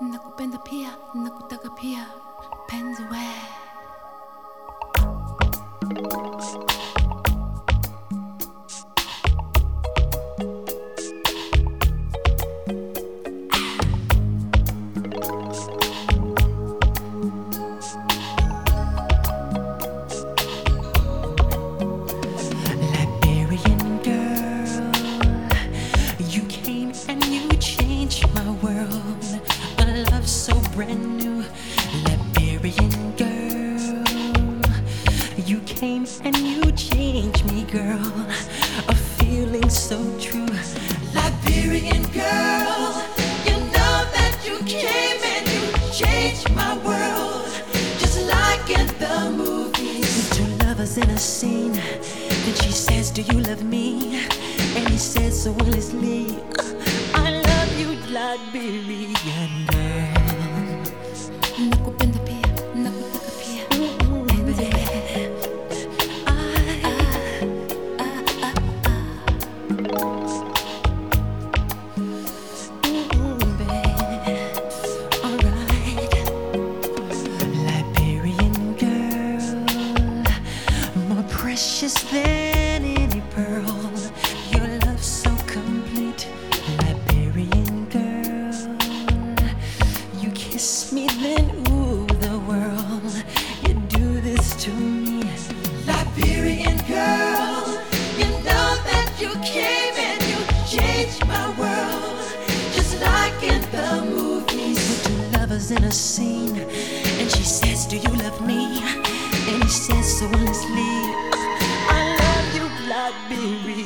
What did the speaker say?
nakupenda pia, nakutaka pia, penzi we. Brand new Liberian girl, you came and you changed me, girl. A feeling so true. Liberian girl, you know that you came and you changed my world, just like in the movies. Two lovers in a scene, then she says, do you love me? And he says so honestly, I love you, Liberian girl. Nakupenda pia, nakutaka pia, penzi we. Liberian girl, more precious than any pearl. Your love so complete. Liberian girl, you kiss me then ooh the world. You do this to me. Liberian girl, you know that you came and you changed my world, just like in the movies. With two lovers in a scene, and she says, do you love me? And he says so honestly, I love you, Liberian.